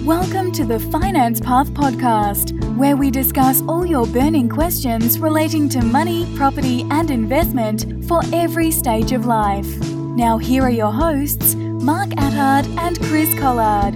Welcome to the Finance Path Podcast, where we discuss all your burning questions relating to money, property, and investment for every stage of life. Now, here are your hosts, Mark Attard and Chris Collard.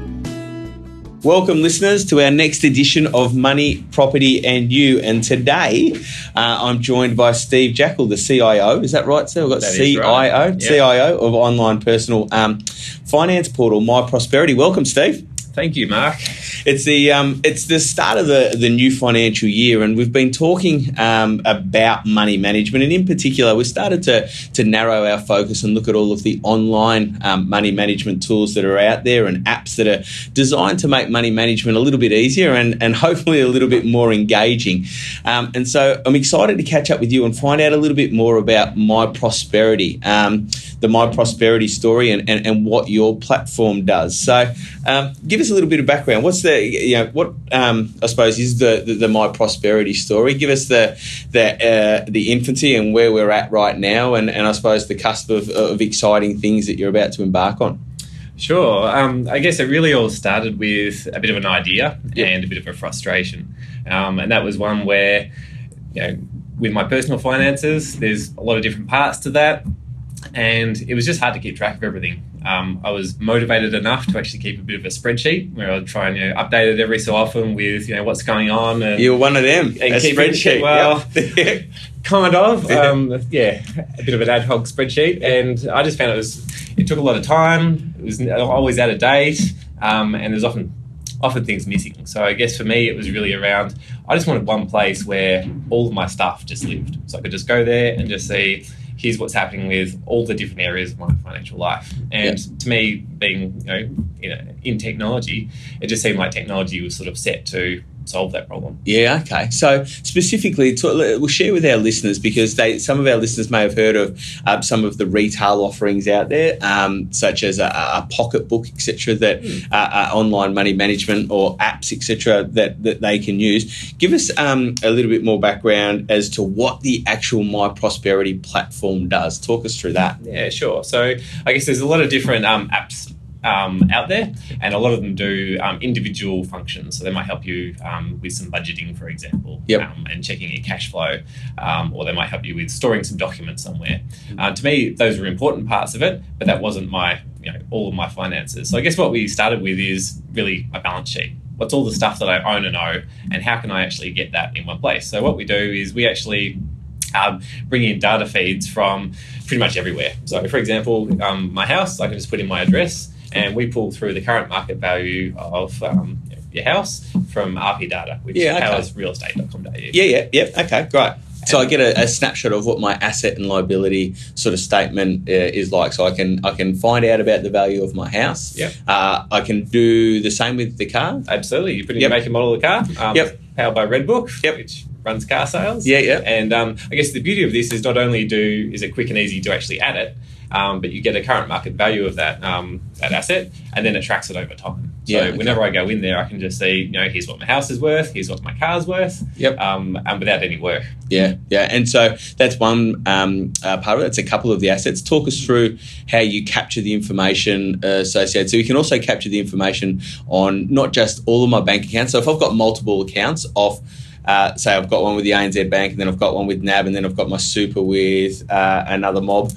Welcome, listeners, to our next edition of Money, Property and You. And today, I'm joined by Steve Jackal, the CIO. Is that right, sir? We've got CIO, right. Yep. CIO of online personal finance portal, My Prosperity. Welcome, Steve. Thank you, Mark. It's the start of the new financial year, and we've been talking about money management, and in particular, we started to narrow our focus and look at all of the online money management tools that are out there and apps that are designed to make money management a little bit easier and hopefully a little bit more engaging. And so I'm excited to catch up with you and find out a little bit more about My Prosperity, the My Prosperity story, and what your platform does. So give us a little bit of background. What's I suppose is the My Prosperity story? Give us the infancy and where we're at right now, and I suppose the cusp of exciting things that you're about to embark on. Sure. I guess it really all started with a bit of an idea and a bit of a frustration, and that was one where, with my personal finances, there's a lot of different parts to that, and it was just hard to keep track of everything. I was motivated enough to actually keep a bit of a spreadsheet where I'd try and update it every so often with what's going on. And, you're one of them. And a spreadsheet. Yep. Kind of. A bit of an ad hoc spreadsheet, and I just found it took a lot of time. It was always out of date, and there's often things missing. So I guess for me, it was really around, I just wanted one place where all of my stuff just lived, so I could just go there and just see, here's what's happening with all the different areas of my financial life. And to me, being in technology, it just seemed like technology was sort of set to solve that problem. Yeah, okay. So specifically, we'll share with our listeners, because some of our listeners may have heard of some of the retail offerings out there, such as a pocketbook, etc., that online money management or apps, etc., that they can use. Give us a little bit more background as to what the actual My Prosperity platform does. Talk us through that. Yeah, sure. So I guess there's a lot of different apps out there, and a lot of them do individual functions. So they might help you with some budgeting, for example, and checking your cash flow, or they might help you with storing some documents somewhere. To me, those are important parts of it, but that wasn't my, all of my finances. So I guess what we started with is really a balance sheet. What's all the stuff that I own and owe, and how can I actually get that in one place? So what we do is we actually bring in data feeds from pretty much everywhere. So for example, my house, I can just put in my address, and we pull through the current market value of your house from RP data, which powers realestate.com.au. Okay, great. So I get a snapshot of what my asset and liability sort of statement is like, so I can find out about the value of my house. I can do the same with the car. Absolutely. You put in your make and model of the car, powered by Redbook, which runs car sales. And I guess the beauty of this is not only is it quick and easy to actually add it, but you get a current market value of that asset, and then it tracks it over time. So whenever I go in there, I can just see, here's what my house is worth, here's what my car's worth, and without any work. And so that's one part of it. It's a couple of the assets. Talk us through how you capture the information associated. So you can also capture the information on not just all of my bank accounts. So if I've got multiple accounts of, say I've got one with the ANZ Bank, and then I've got one with NAB, and then I've got my super with another mob.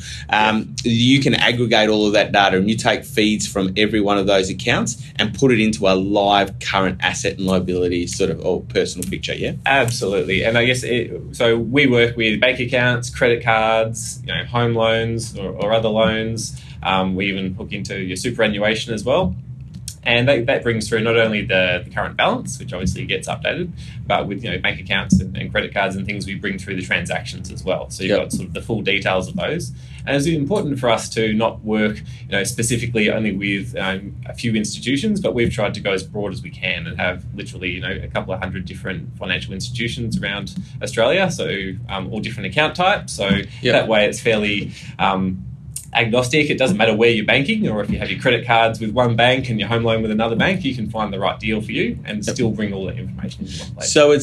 You can aggregate all of that data, and you take feeds from every one of those accounts and put it into a live current asset and liability sort of or personal picture. Absolutely. And I guess so we work with bank accounts, credit cards, home loans or other loans. We even hook into your superannuation as well. And that brings through not only the current balance, which obviously gets updated, but with bank accounts and credit cards and things, we bring through the transactions as well. So you've got sort of the full details of those. And it's important for us to not work specifically only with a few institutions, but we've tried to go as broad as we can and have literally a couple of hundred different financial institutions around Australia. So all different account types. So that way it's fairly agnostic. It doesn't matter where you're banking, or if you have your credit cards with one bank and your home loan with another bank, you can find the right deal for you and still bring all that information into one place. So it's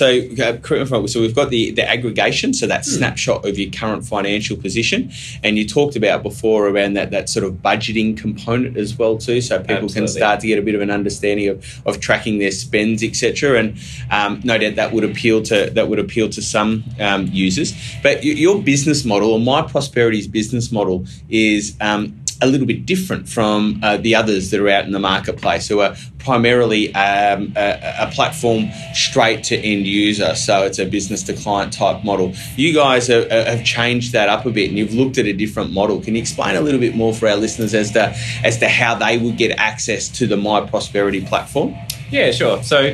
so we've got the aggregation, so that snapshot of your current financial position, and you talked about before around that sort of budgeting component as well too, so people can start to get a bit of an understanding of tracking their spends, etc. And no doubt that would appeal to some users. But your business model, or My Prosperity's business model, is a little bit different from the others that are out in the marketplace, who are primarily a platform straight to end user. So it's a business to client type model. You guys have changed that up a bit, and you've looked at a different model. Can you explain a little bit more for our listeners as to how they would get access to the My Prosperity platform? Yeah, sure. So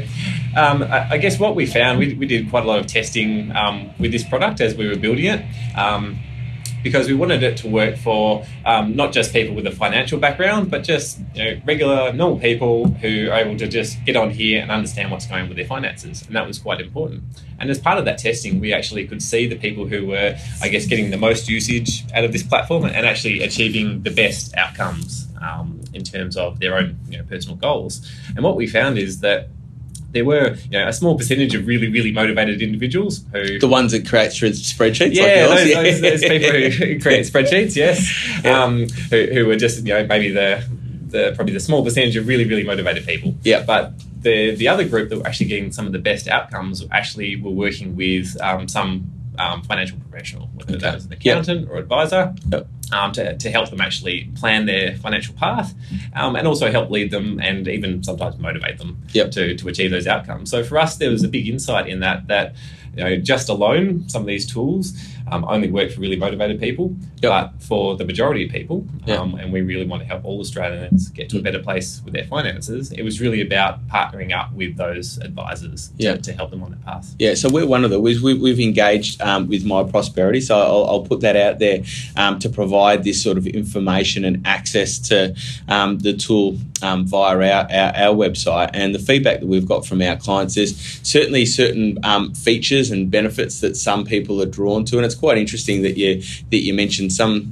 I guess what we found, we did quite a lot of testing with this product as we were building it, because we wanted it to work for not just people with a financial background, but just regular, normal people who are able to just get on here and understand what's going on with their finances. And that was quite important. And as part of that testing, we actually could see the people who were, I guess, getting the most usage out of this platform and actually achieving the best outcomes in terms of their own personal goals. And what we found is that there were a small percentage of really, really motivated individuals who... The ones that create spreadsheets? Yeah, like yours. Those people who create spreadsheets, yes. Yeah. Who were just, maybe probably the small percentage of really, really motivated people. Yeah. But the other group that were actually getting some of the best outcomes actually were working with some financial professional, whether that was an accountant or advisor. Yep. To help them actually plan their financial path, and also help lead them and even sometimes motivate them to achieve those outcomes. So for us, there was a big insight in that just alone, some of these tools only work for really motivated people, but for the majority of people, and we really want to help all Australians get to a better place with their finances, it was really about partnering up with those advisors to help them on that path. Yeah, so we're one of the... We've engaged with My Prosperity, so I'll put that out there to provide this sort of information and access to the tool via our website. And the feedback that we've got from our clients is certainly certain features and benefits that some people are drawn to, and it's quite interesting that you mentioned some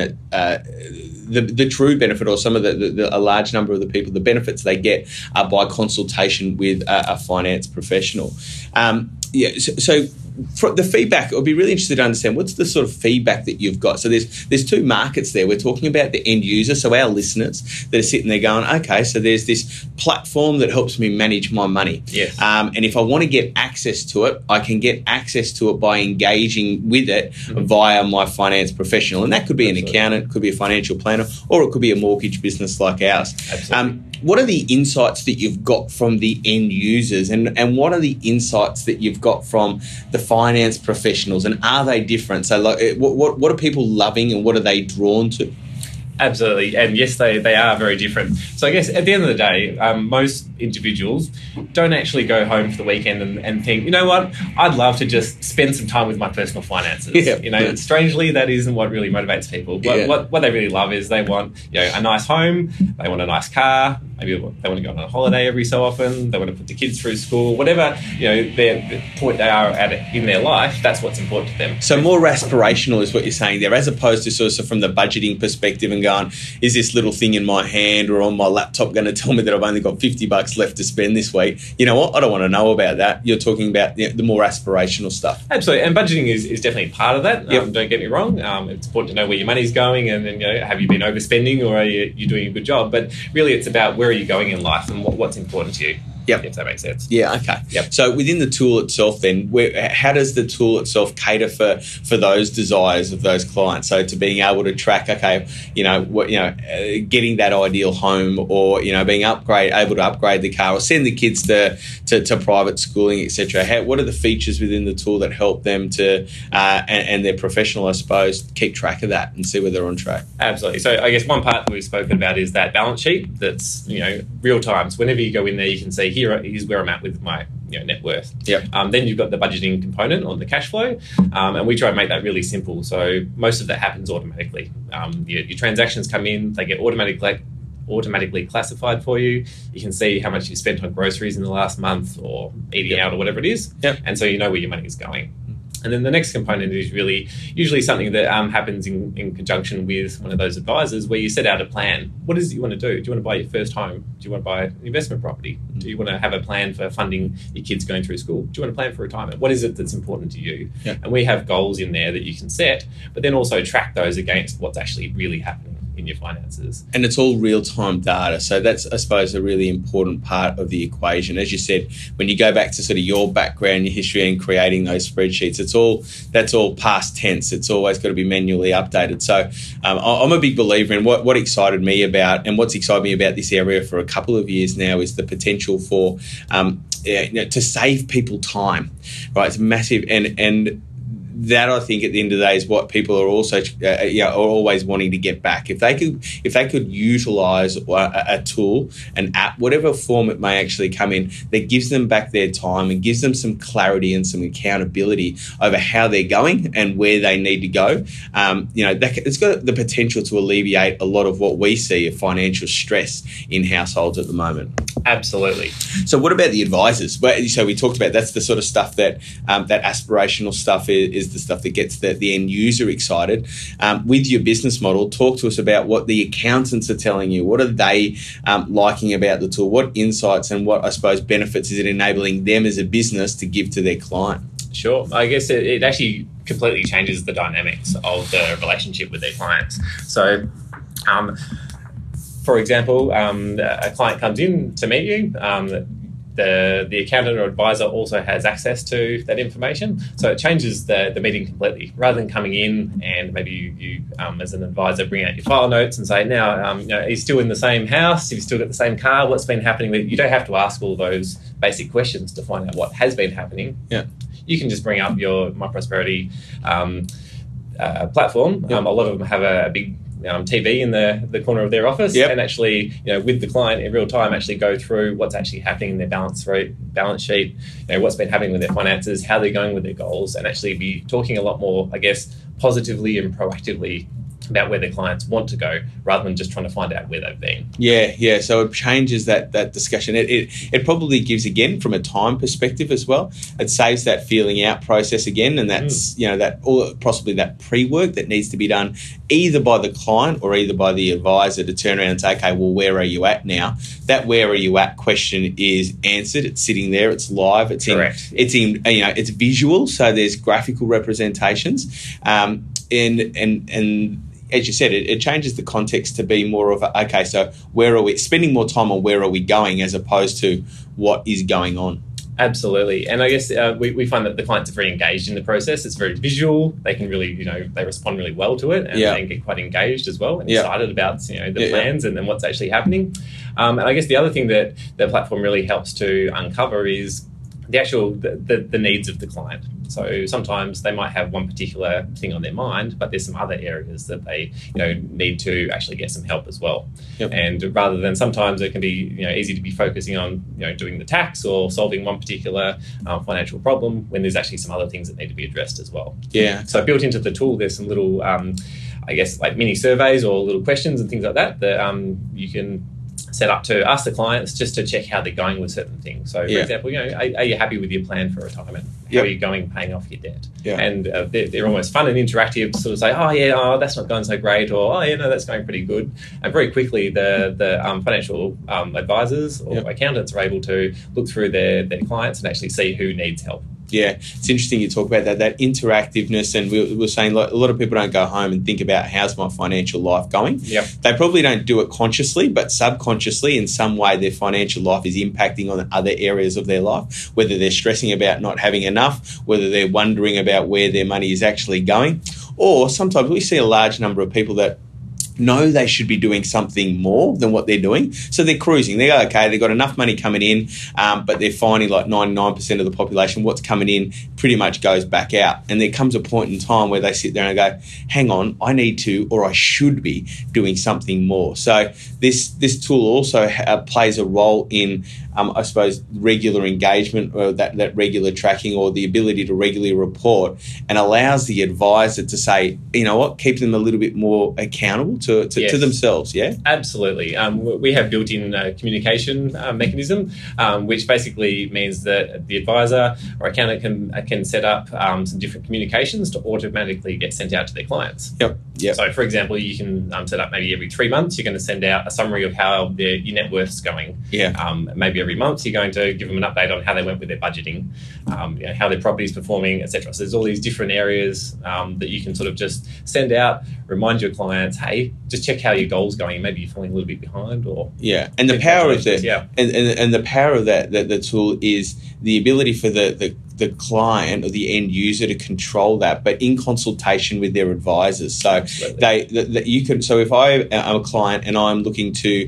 the true benefit, or some of a large number of the people, the benefits they get are by consultation with a finance professional. So for the feedback, I'd be really interested to understand what's the sort of feedback that you've got. So there's two markets there. We're talking about the end user, so our listeners that are sitting there going, okay, so there's this platform that helps me manage my money. Yes. And if I want to get access to it, I can get access to it by engaging with it via my finance professional. And that could be an accountant, could be a financial planner, or it could be a mortgage business like ours. Absolutely. What are the insights that you've got from the end users, and what are the insights that you've got from the finance professionals, and are they different? So like, what are people loving and what are they drawn to? Absolutely, and yes, they are very different. So I guess at the end of the day, most individuals don't actually go home for the weekend and think, you know what, I'd love to just spend some time with my personal finances. Yeah. Strangely, that isn't what really motivates people. What they really love is they want a nice home, they want a nice car, maybe they want to go on a holiday every so often, they want to put the kids through school, whatever the point they are at in their life, that's what's important to them. So more aspirational is what you're saying there, as opposed to sort of from the budgeting perspective and going, is this little thing in my hand or on my laptop going to tell me that I've only got $50 left to spend this week? You know what? I don't want to know about that. You're talking about the more aspirational stuff. Absolutely, and budgeting is definitely part of that. Don't get me wrong. It's important to know where your money's going, and then have you been overspending, or are you doing a good job? But really, it's about where are you going in life and what's important to you. Yep. If that makes sense. Yeah, okay. Yep. So within the tool itself then, how does the tool itself cater for those desires of those clients? So to being able to track, okay, getting that ideal home, or, being able to upgrade the car, or send the kids to private schooling, etc. What are the features within the tool that help them to, and their professional, I suppose, keep track of that and see where they're on track? Absolutely. So I guess one part that we've spoken about is that balance sheet that's, real time. So whenever you go in there, you can see here's where I'm at with my net worth. Yep. Then you've got the budgeting component on the cash flow, and we try and make that really simple. So most of that happens automatically. Your transactions come in, they get automatically classified for you. You can see how much you spent on groceries in the last month, or eating out, or whatever it is. Yep. And so you know where your money is going. And then the next component is really usually something that happens in conjunction with one of those advisors, where you set out a plan. What is it you want to do? Do you want to buy your first home? Do you want to buy an investment property? Do you want to have a plan for funding your kids going through school? Do you want to plan for retirement? What is it that's important to you? Yeah. And we have goals in there that you can set, but then also track those against what's actually really happening in your finances. And it's all real-time data. So that's, I suppose, a really important part of the equation. As you said, when you go back to sort of your background, your history and creating those spreadsheets, that's all past tense. It's always got to be manually updated. So I'm a big believer in what excited me about, and what's excited me about this area for a couple of years now, is the potential for to save people time, right? It's massive. And that, I think, at the end of the day, is what people are also are always wanting to get back. If they could utilise a tool, an app, whatever form it may actually come in, that gives them back their time and gives them some clarity and some accountability over how they're going and where they need to go, it's got the potential to alleviate a lot of what we see of financial stress in households at the moment. Absolutely. So what about the advisors? So we talked about, that's the sort of stuff that that aspirational stuff is the stuff that gets the end user excited. With your business model, talk to us about what the accountants are telling you. What are they liking about the tool? What insights and what, I suppose, benefits is it enabling them as a business to give to their client? Sure. I guess it actually completely changes the dynamics of the relationship with their clients. So, for example, a client comes in to meet you. The accountant or advisor also has access to that information. So it changes the meeting completely. Rather than coming in and maybe you as an advisor, bring out your file notes and say, now, he's still in the same house, he's still got the same car, what's been happening with it? You don't have to ask all those basic questions to find out what has been happening. Yeah. You can just bring up your MyProsperity platform. Yep. A lot of them have a big TV in the corner of their office, and actually, with the client in real time, actually go through what's actually happening in their balance sheet, what's been happening with their finances, how they're going with their goals, and actually be talking a lot more, I guess, positively and proactively about where their clients want to go, rather than just trying to find out where they've been. Yeah. So it changes that discussion. It probably gives, again, from a time perspective as well, it saves that feeling out process again, and that's possibly that pre-work that needs to be done either by the client or either by the advisor to turn around and say, okay, well, where are you at now? That where are you at question is answered. It's sitting there. It's live. It's correct. It's visual. So there's graphical representations, and as you said, it changes the context to be more of okay, so where are we spending more time on where are we going as opposed to what is going on? Absolutely. And I guess we find that the clients are very engaged in the process. It's very visual. They can really, they respond really well to it, and they get quite engaged as well and excited about, the plans and what's actually happening. And I guess the other thing that the platform really helps to uncover is the needs of the client. So sometimes they might have one particular thing on their mind, but there's some other areas that they need to actually get some help as well. Yep. And rather than, sometimes it can be easy to be focusing on doing the tax or solving one particular financial problem, when there's actually some other things that need to be addressed as well. Yeah. So built into the tool, there's some little like mini surveys or little questions and things like that you can set up to ask the clients just to check how they're going with certain things. So, for example, are you happy with your plan for retirement? How are you going paying off your debt? Yeah. And they're almost fun and interactive to sort of say, that's not going so great, or that's going pretty good. And very quickly, the financial advisors or accountants are able to look through their clients and actually see who needs help. Yeah, it's interesting you talk about that interactiveness, and we were saying a lot of people don't go home and think about how's my financial life going. Yep. They probably don't do it consciously, but subconsciously in some way their financial life is impacting on other areas of their life, whether they're stressing about not having enough, whether they're wondering about where their money is actually going, or sometimes we see a large number of people that know they should be doing something more than what they're doing. So they're cruising. They go, okay, they've got enough money coming in, but they're finding like 99% of the population, what's coming in pretty much goes back out. And there comes a point in time where they sit there and go, hang on, I need to, or I should be doing something more. So this tool also plays a role in I suppose, regular engagement or that regular tracking or the ability to regularly report, and allows the advisor to say, you know what, keep them a little bit more accountable to themselves, yeah? Absolutely. We have built-in communication mechanism, which basically means that the advisor or accountant can set up some different communications to automatically get sent out to their clients. Yep. So, for example, you can set up maybe every 3 months, you're going to send out a summary of how your net worth's going. Yeah. Maybe every month you're going to give them an update on how they went with their budgeting, how their property's performing, etc. So there's all these different areas that you can sort of just send out, remind your clients, hey, just check how your goal's going. Maybe you're falling a little bit behind, or and the power of that, and the power of that the tool is the ability for the client or the end user to control that, but in consultation with their advisors. So you can. So if I am a client and I'm looking to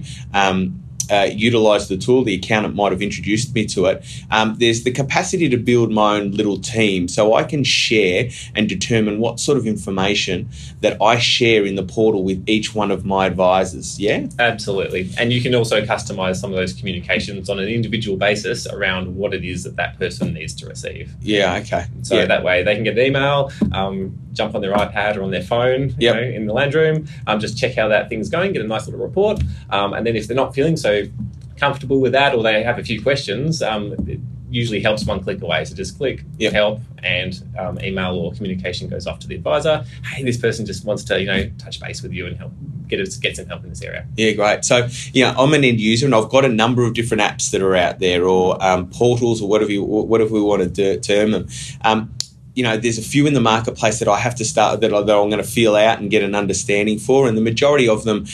utilise the tool, the accountant might have introduced me to it. There's the capacity to build my own little team, so I can share and determine what sort of information that I share in the portal with each one of my advisors. Yeah, absolutely. And you can also customise some of those communications on an individual basis around what it is that person needs to receive. Yeah, okay. So that way they can get an email, jump on their iPad or on their phone, you know, in the lounge room, just check how that thing's going, get a nice little report, and then if they're not feeling so comfortable with that, or they have a few questions, it usually helps one click away. So just click help, and email or communication goes off to the advisor. Hey, this person just wants to touch base with you and help get some help in this area. Yeah, great. So I'm an end user, and I've got a number of different apps that are out there, or portals, or whatever we want to term them. There's a few in the marketplace that I have to start that I'm going to feel out and get an understanding for, and the majority of them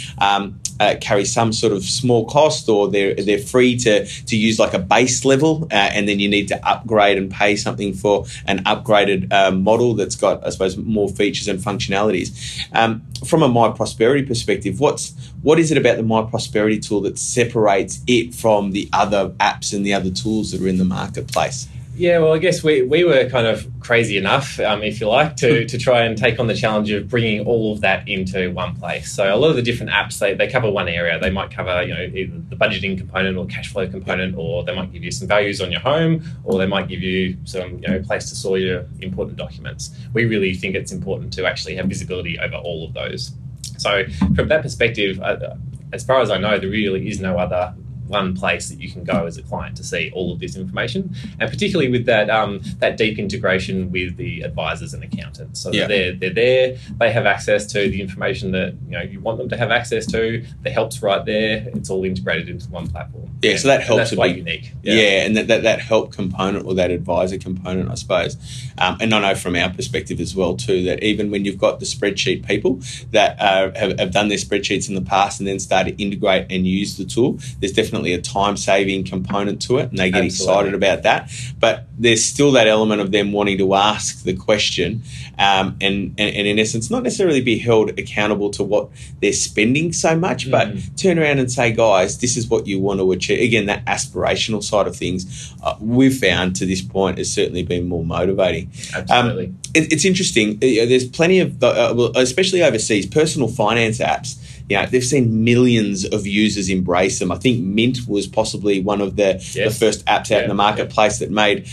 carry some sort of small cost, or they're free to use like a base level, and then you need to upgrade and pay something for an upgraded model that's got, I suppose, more features and functionalities. From a My Prosperity perspective, what is it about the My Prosperity tool that separates it from the other apps and the other tools that are in the marketplace? Yeah, well, I guess we were kind of crazy enough, if you like, to try and take on the challenge of bringing all of that into one place. So a lot of the different apps, they cover one area. They might cover, either the budgeting component or cash flow component, or they might give you some values on your home, or they might give you some, place to store your important documents. We really think it's important to actually have visibility over all of those. So from that perspective, as far as I know, there really is no other one place that you can go as a client to see all of this information, and particularly with that deep integration with the advisors and accountants. So they're there, they have access to the information that you want them to have access to. The help's right there. It's all integrated into one platform. Yeah, so that helps. That's quite unique. Yeah, and that help component, or that advisor component, I suppose. And I know from our perspective as well too, that even when you've got the spreadsheet people that have done their spreadsheets in the past and then started to integrate and use the tool, there's definitely a time-saving component to it, and they get excited about that. But there's still that element of them wanting to ask the question, and in essence, not necessarily be held accountable to what they're spending so much, but turn around and say, guys, this is what you want to achieve. Again, that aspirational side of things, we've found to this point has certainly been more motivating. Absolutely. It's interesting. There's plenty of, especially overseas, personal finance apps. They've seen millions of users embrace them. I think Mint was possibly one of the first apps out in the marketplace that made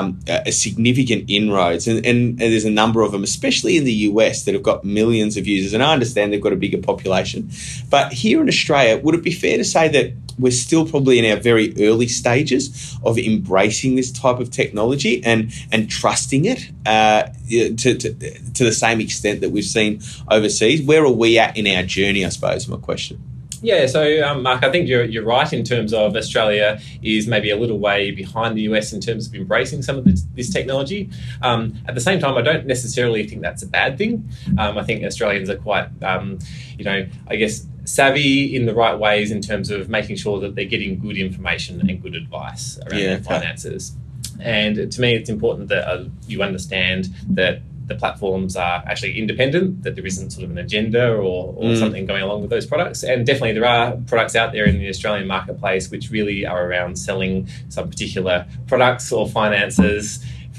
a significant inroads. And there's a number of them, especially in the US, that have got millions of users. And I understand they've got a bigger population. But here in Australia, would it be fair to say that we're still probably in our very early stages of embracing this type of technology and trusting it to the same extent that we've seen overseas? Where are we at in our journey, I suppose, is my question. Yeah, so Mark, I think you're right in terms of Australia is maybe a little way behind the US in terms of embracing some of this technology. At the same time, I don't necessarily think that's a bad thing. I think Australians are quite, I guess, savvy in the right ways in terms of making sure that they're getting good information and good advice around their finances. And to me, it's important that you understand that the platforms are actually independent, that there isn't sort of an agenda or something going along with those products. And definitely there are products out there in the Australian marketplace which really are around selling some particular products or finances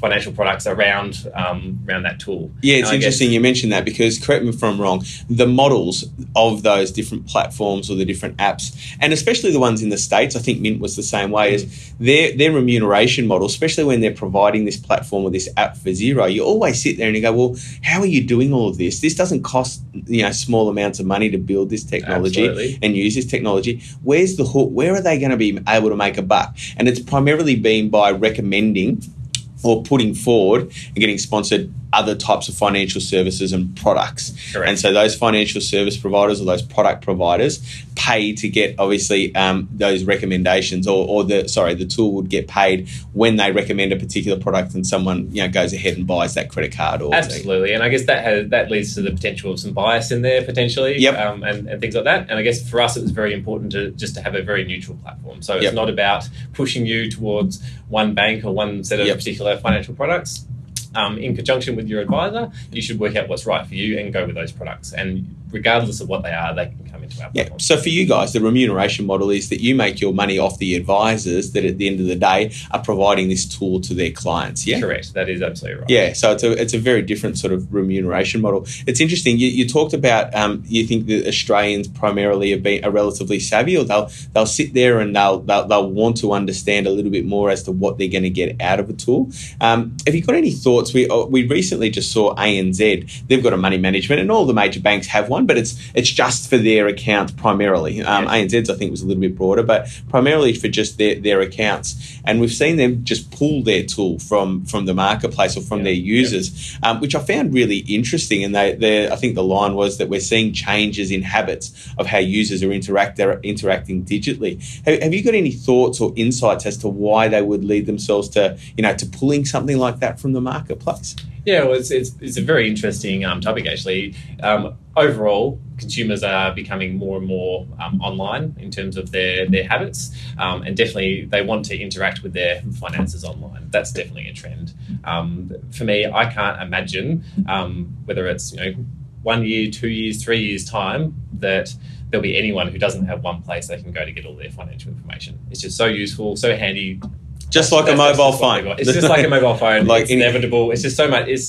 financial products around that tool. Yeah, it's interesting you mentioned that, because, correct me if I'm wrong, the models of those different platforms or the different apps, and especially the ones in the States, I think Mint was the same way, is their remuneration model, especially when they're providing this platform or this app for zero, you always sit there and you go, well, how are you doing all of this? This doesn't cost small amounts of money to build this technology. Absolutely. And use this technology. Where's the hook? Where are they going to be able to make a buck? And it's primarily been by recommending or putting forward and getting sponsored other types of financial services and products. Correct. And so those financial service providers or those product providers pay to get, obviously, those recommendations, or the tool would get paid when they recommend a particular product and someone goes ahead and buys that credit card. Absolutely. And I guess that leads to the potential of some bias in there potentially. Yep. And things like that. And I guess for us it was very important to have a very neutral platform. So it's not about pushing you towards one bank or one set of particular financial products. In conjunction with your advisor, you should work out what's right for you and go with those products. And regardless of what they are, they can come into our platform. So for you guys, the remuneration model is that you make your money off the advisors that at the end of the day are providing this tool to their clients. Yeah, correct. That is absolutely right. Yeah, so it's a very different sort of remuneration model. It's interesting. You talked about you think that Australians primarily are relatively savvy, or they'll sit there and they'll want to understand a little bit more as to what they're going to get out of a tool. Have you got any thoughts? We recently just saw ANZ. They've got a money management, and all the major banks have one, but it's just for their accounts primarily. ANZ's, I think, was a little bit broader, but primarily for just their accounts. And we've seen them just pull their tool from the marketplace or from their users, which I found really interesting. And I think the line was that we're seeing changes in habits of how users are interacting digitally. Have you got any thoughts or insights as to why they would lead themselves to pulling something like that from the marketplace? Yeah, well, it's a very interesting topic, actually. Overall, consumers are becoming more and more online in terms of their habits, and definitely they want to interact with their finances online. That's definitely a trend. For me, I can't imagine whether it's 1 year, 2 years, 3 years' time that there'll be anyone who doesn't have one place they can go to get all their financial information. It's just so useful, so handy. Just like a mobile phone. It's just like a mobile phone. It's inevitable. It's just so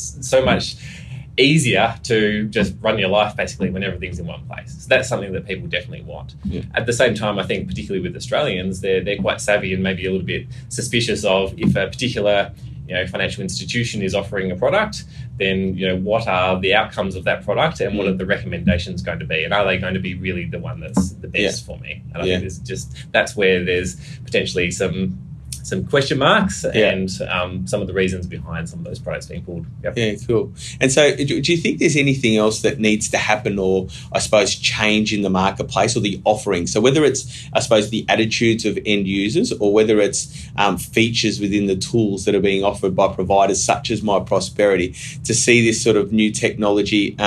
much easier to just run your life basically when everything's in one place. So that's something that people definitely want. Yeah. At the same time, I think particularly with Australians, they're quite savvy and maybe a little bit suspicious of if a particular financial institution is offering a product, then what are the outcomes of that product and what are the recommendations going to be, and are they going to be really the one that's the best for me? And I think that's where there's potentially some question marks and some of the reasons behind some of those products being pulled. Yep. Yeah, cool. And so do you think there's anything else that needs to happen or, I suppose, change in the marketplace or the offering? So whether it's, I suppose, the attitudes of end users or whether it's features within the tools that are being offered by providers such as MyProsperity to see this sort of new technology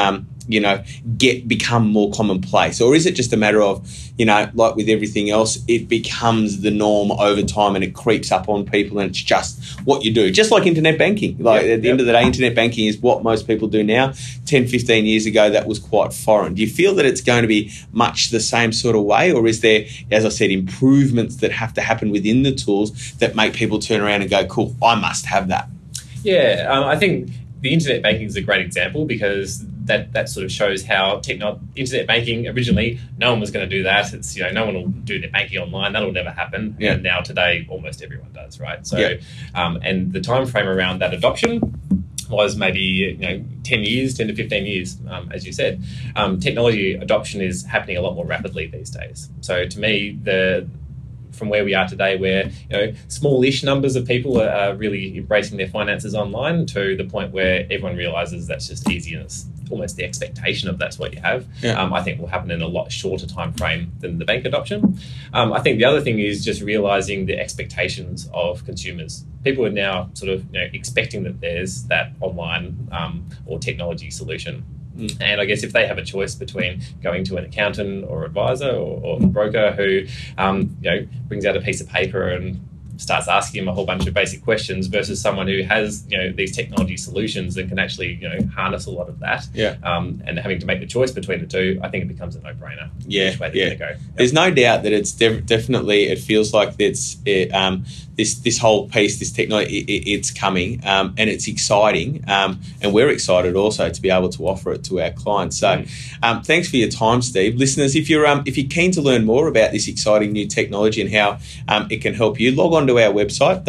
become more commonplace? Or is it just a matter of, like with everything else, it becomes the norm over time and it creeps up on people and it's just what you do? Just like internet banking. At the end of the day, internet banking is what most people do now. 10, 15 years ago, that was quite foreign. Do you feel that it's going to be much the same sort of way? Or is there, as I said, improvements that have to happen within the tools that make people turn around and go, cool, I must have that? Yeah, I think the internet banking is a great example because that sort of shows how internet banking originally, no one was going to do that. It's no one will do their banking online. That'll never happen. Yeah. And now today, almost everyone does, right? So, and the time frame around that adoption was maybe 10 to 15 years, as you said. Technology adoption is happening a lot more rapidly these days. So to me, from where we are today, where smallish numbers of people are really embracing their finances online, to the point where everyone realizes that's just easy and it's almost the expectation of that's what you have. I think will happen in a lot shorter time frame than the bank adoption. I think the other thing is just realizing the expectations of consumers. People are now sort of expecting that there's that online or technology solution. And I guess if they have a choice between going to an accountant or advisor or broker who brings out a piece of paper and starts asking him a whole bunch of basic questions versus someone who has, these technology solutions and can actually, harness a lot of that. And having to make the choice between the two, I think it becomes a no-brainer. Which way they're going to go. There's no doubt that it's definitely, it feels like this whole piece, this technology, it's coming, and it's exciting, and we're excited also to be able to offer it to our clients. So thanks for your time, Steve. Listeners, if you're keen to learn more about this exciting new technology and how it can help you, log on to our website,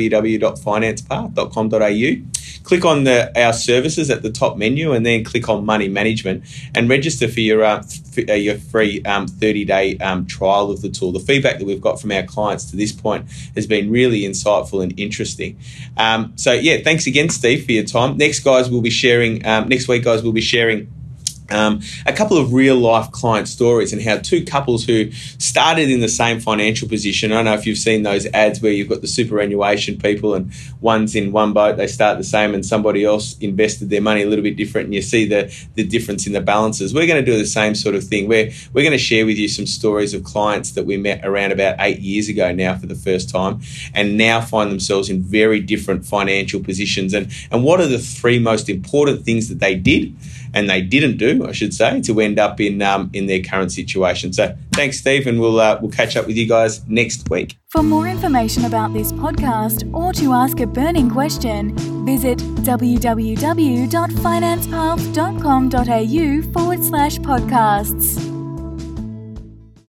www.financepath.com.au. Click on our services at the top menu and then click on Money Management and register for your free 30-day trial of the tool. The feedback that we've got from our clients to this point has been really insightful and interesting. Thanks again, Steve, for your time. Next week, guys, we'll be sharing a couple of real-life client stories and how two couples who started in the same financial position. I don't know if you've seen those ads where you've got the superannuation people and one's in one boat, they start the same, and somebody else invested their money a little bit different, and you see the difference in the balances. We're going to do the same sort of thing. We're going to share with you some stories of clients that we met around about 8 years ago now for the first time and now find themselves in very different financial positions. And what are the three most important things that they did and they didn't do, I should say, to end up in their current situation. So thanks, Steve, and we'll catch up with you guys next week. For more information about this podcast or to ask a burning question, visit www.financepath.com.au/podcasts.